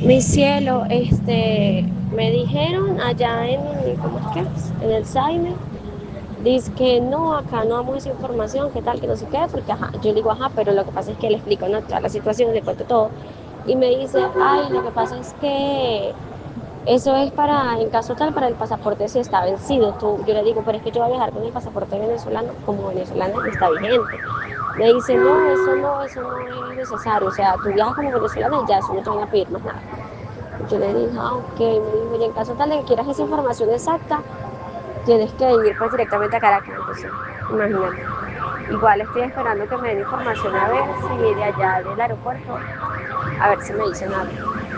Mi cielo, me dijeron allá ¿cómo es que En el SAIME, dice que no, acá no damos esa información, qué tal, que no sé qué, porque ajá, yo le digo, ajá, pero lo que pasa es que le explico, ¿no? Toda la situación, le cuento todo, y me dice, ay, lo que pasa es que eso es para, en caso tal, para el pasaporte si está vencido. Yo le digo, pero es que yo voy a viajar con el pasaporte venezolano, como venezolana y está vigente. Me dice, no, eso no es necesario, o sea, tú viajas como venezolana y ya, eso no te van a pedir más nada. Yo le dije, ah, ok, me dijo, y en caso tal de que quieras esa información exacta, tienes que ir pues directamente a Caracas, entonces, imagínate. Igual estoy esperando que me den información a ver si de allá del aeropuerto, a ver si me dicen algo.